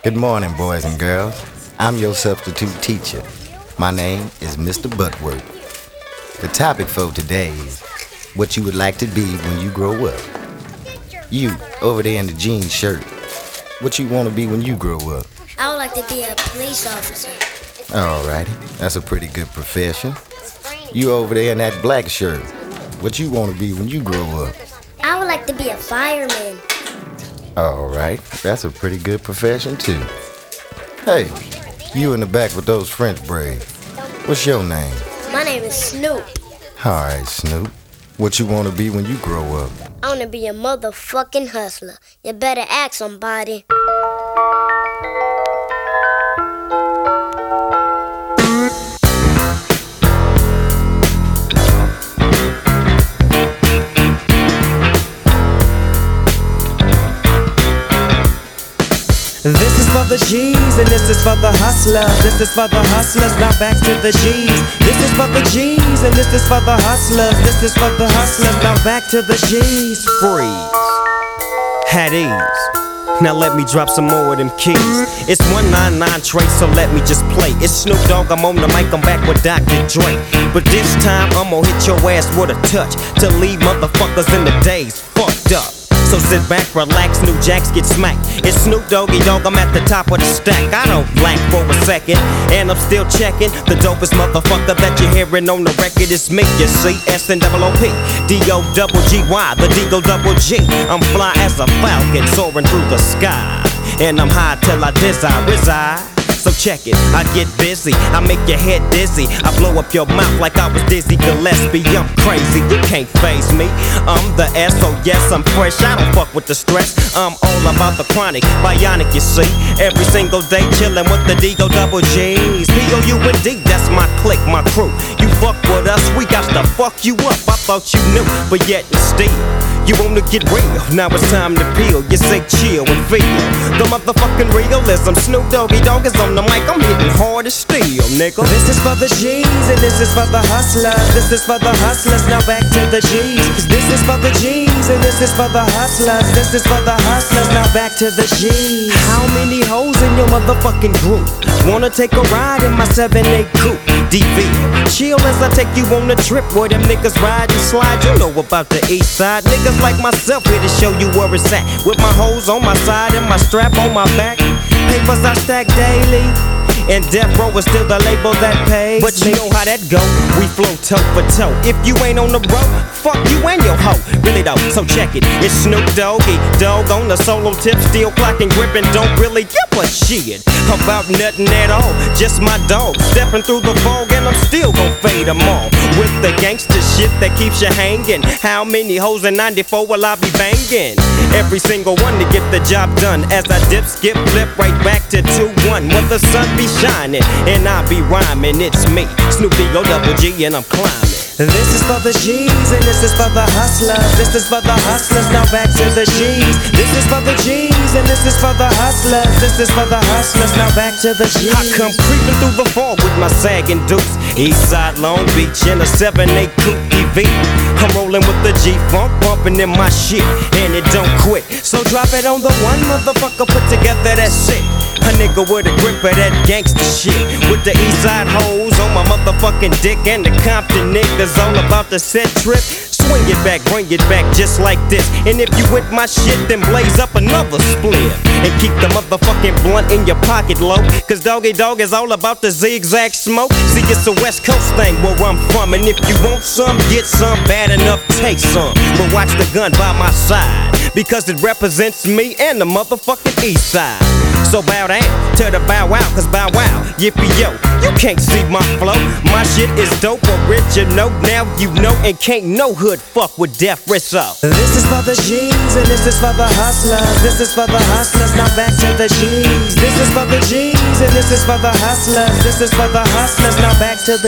Good morning, boys and girls. I'm your substitute teacher. My name is Mr. Butworth. The topic for today is what you would like to be when you grow up. You, over there in the jean shirt, what you want to be when you grow up? I would like to be a police officer. Alrighty, that's a pretty good profession. You over there in that black shirt, what you want to be when you grow up? I would like to be a fireman. Alright, that's a pretty good profession too. Hey, you in the back with those French braids, what's your name? My name is Snoop. Alright, Snoop, what you want to be when you grow up? I want to be a motherfucking hustler. You better ask somebody. This is for the G's and this is for the hustlers. This is for the hustlers, now back to the G's. This is for the G's and this is for the hustlers. This is for the hustlers, now back to the G's. Freeze. At ease. Now let me drop some more of them keys. It's 199 Trace, so let me just play. It's Snoop Dogg, I'm on the mic, I'm back with Dr. Dre. But this time I'm gonna hit your ass with a touch to leave motherfuckers in the days fucked up. So sit back, relax, new jacks get smacked. It's Snoop Doggy Dogg, I'm at the top of the stack. I don't blank for a second, and I'm still checking. The dopest motherfucker that you're hearing on the record is me, you see. S-N-O-O-P, D-O-double-G-Y, the D-O-double-G. I'm fly as a falcon, soaring through the sky. And I'm high till I reside. So check it, I get busy, I make your head dizzy, I blow up your mouth like I was Dizzy Gillespie. I'm crazy, you can't faze me. I'm the S, so yes, I'm fresh, I don't fuck with the stress. I'm all about the chronic, bionic, you see. Every single day chillin' with the D-O-double-G's. P-O-U-N-D, that's my clique, my crew. You fuck with us, we got to fuck you up. I thought you knew, but yet and still you wanna get real, now it's time to peel. You say chill and feel the motherfucking realism. Snoop Doggy Dogg is on the mic, I'm hitting hard as steel, nigga. This is for the G's and this is for the hustlers. This is for the hustlers, now back to the G's. This is for the G's and this is for the hustlers. This is for the hustlers, now back to the G's. How many hoes in your motherfucking group wanna take a ride in my 7-8 coupe? DV, chill as I take you on a trip where them niggas ride and slide. You know about the east side. Niggas like myself here to show you where it's at. With my hoes on my side and my strap on my back. Papers I stack daily, and Death Row is still the label that pays. But you know how that go, we flow toe for toe. If you ain't on the road, fuck you and your hoe. Really though, so check it, it's Snoop Doggy Dogg on the solo tip, still clocking, gripping, don't really give a shit about nothing at all. Just my dog, stepping through the fog and I'm still gon' fade them all. With the gangster shit that keeps you hanging. How many hoes in 94 will I be banging? Every single one to get the job done. As I dip, skip, flip right back to 2-1. When the sun be shining and I be rhyming, it's me, Snoop D-O-double-G, and I'm climbing. This is for the G's and this is for the hustlers. This is for the hustlers, now back to the G's. This is for the G's and this is for the hustlers. This is for the hustlers, now back to the G's. I come creeping through the fall with my sagging dukes. Eastside Long Beach in a 7-8 coupe EV. I'm rolling with the G-Funk, bumping in my shit, and it don't quit. So drop it on the one motherfucker, put together that shit. A nigga with a grip of that gangsta shit. With the Eastside hoes on my motherfucking dick, and the Compton niggas all about the set trip. Swing it back, bring it back just like this. And if you with my shit, then blaze up another split. And keep the motherfucking blunt in your pocket low, cause Doggy Dogg is all about the zigzag smoke. See, it's a West Coast thing where I'm from, and if you want some, get some, bad enough, take some. But watch the gun by my side, because it represents me and the motherfucking East Side. So bow down to the bow wow, cause bow wow, yippee yo, you can't see my flow. My shit is dope, original, now you know, and can't no hood fuck with Death Rizzo. This is for the G's and this is for the hustlers. This is for the hustlers, now back to the G's. This is for the G's and this is for the hustlers. This is for the hustlers, now back to the